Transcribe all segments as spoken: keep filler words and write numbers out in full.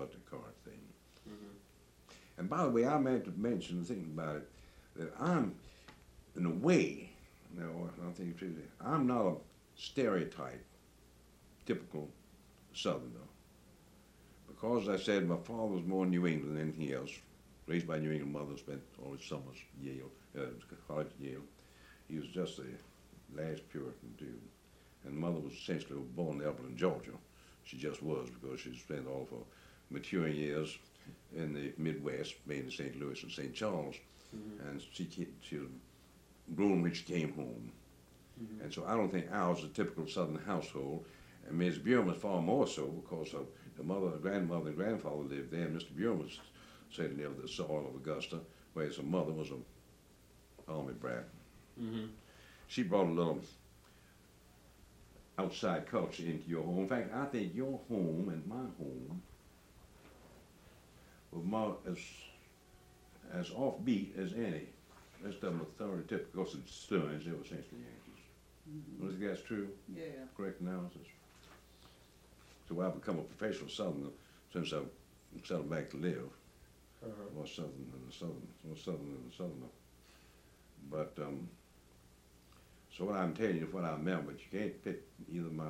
about the car thing. Mm-hmm. And by the way, I meant to mention, thinking about it, that I'm, in a way, you know, I think it's- I'm not a stereotype, typical Southerner. Because as I said, my father was more in New England than anything else. Raised by New England mother, spent all his summers at Yale, uh, college at Yale. He was just the last Puritan dude. And mother was essentially born in Elberton, Georgia. She just was because she spent all of her maturing years in the Midwest, mainly Saint Louis and Saint Charles. Mm-hmm. And she she was grown when she came home. Mm-hmm. And so I don't think ours is a typical Southern household. And Miss Buren was far more so because of the mother, grandmother, and grandfather lived there. Mister Buren was sitting near the soil of Augusta, whereas her mother was an army brat. Mm-hmm. She brought a little outside culture into your home. In fact, I think your home and my home were more as as offbeat as any. Rest of them were thoroughly typical. Of course, the Stearns, they were essentially Yankees. Mm-hmm. Do you think that's true? Yeah. Correct analysis? So I've become a professional Southerner since I settled back to live. Uh-huh. More Southern than the Southern, more Southern than the Southerner. But, um, so what I'm telling you is what I remember, but you can't pick either my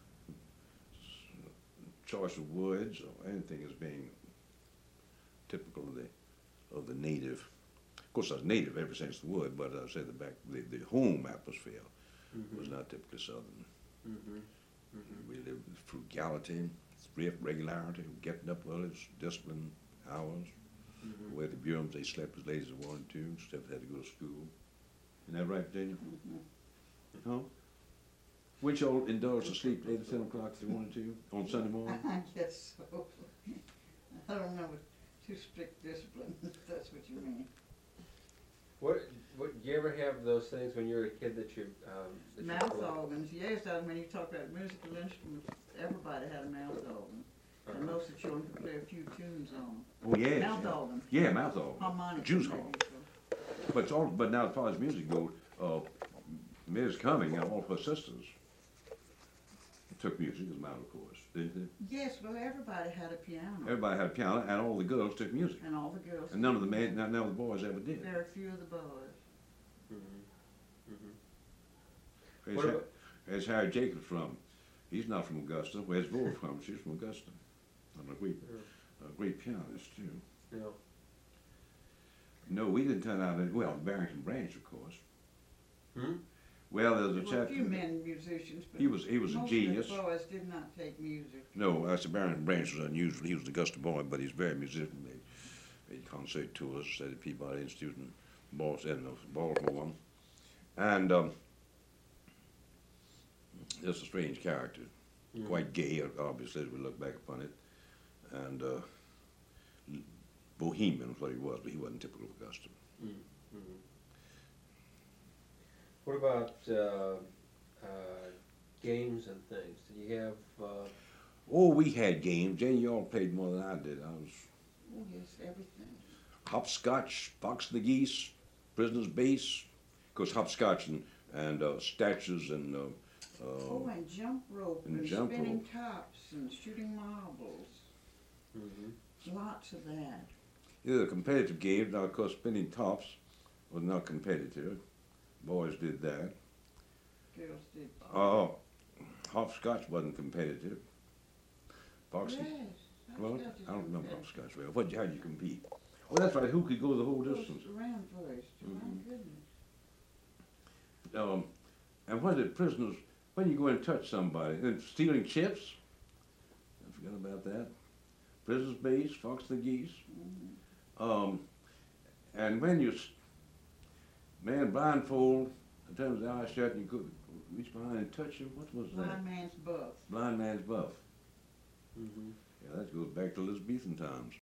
choice of words or anything as being typical of the, of the native. Of course, I was native ever since the word, but as I said, the back, the, the home atmosphere Mm-hmm. was not typically Southern. Mm-hmm. Mm-hmm. We lived with frugality, thrift, regularity, getting up early, discipline, hours. Mm-hmm. Where the Burums, they slept as late as they wanted to, except they had to go to school. Isn't that right, Virginia? Mm-hmm. Huh? Wouldn't y'all indulge to sleep at eight or seven o'clock if they wanted to on Sunday morning? I guess so. I don't know, too strict discipline, if that's what you mean. What, what, do you ever have those things when you were a kid that you, um, that you Mouth collected? organs, yes, I mean, you talk about musical instruments, everybody had a mouth organ. And Uh-huh. most of the children could play a few tunes on Oh, yes. them. Mouth yeah. organ. Yeah, mouth organ. Harmonica. Juice maybe, horn. so. But it's all, but now as far as music goes, uh, Miz Cumming and all her sisters took music as mine, of course, didn't they? Yes, well, everybody had a piano. Everybody had a piano, and all the girls took music. And all the girls. And none of the men, none of the boys ever did. Very few of the boys. Mm-hmm. Mm-hmm. Where's, What Har- about- where's Harry Jacobs from? He's not from Augusta. Where's Vore from? She's from Augusta. And a great, Yeah. a great pianist, too. Yeah. No, we didn't turn out, any- well, Barrington Branch, of course. Hmm? Well, there was There a were a chap. few men musicians, but He was, he was a most genius. of the boys did not take music. No, that's Barrington Branch was unusual. He was an Augusta boy, but he's very musical. Made, made concert tours, at the Peabody Institute in Baltimore, Baltimore. And um, just a strange character. Mm-hmm. Quite gay, obviously, as we look back upon it. And uh, bohemian was what he was, but he wasn't typical of Augusta. Mm-hmm. What about uh, uh, games and things? Did you have? Uh, Oh, we had games. Jane, you all played more than I did. I was Oh, yes, everything. hopscotch, fox and the geese, prisoner's base. Of course, hopscotch and, and uh, statues and uh, Oh, uh, and jump rope and and, jump spinning rope. tops and shooting marbles. mm-hmm. Lots of that. yeah, the competitive games. Now, of course, spinning tops was not competitive. Boys did that. Girls did. Uh, hopscotch wasn't competitive. Fox Yes. and, well, hopscotch is I don't remember competitive. hopscotch well. What, how'd you compete? Oh, that's right. Who could go the whole Goes distance? around first. Mhm. My goodness. Um, and what did prisoners, when you go and touch somebody, and stealing chips, I forgot about that. Prisoner's base, fox and the geese. Mhm. Um, and when you, s- man, blindfold, in terms of the eyes shut, and you could reach behind and touch him. What was that? Blind man's buff. Blind man's buff. Mm-hmm. Yeah, that goes back to Elizabethan times.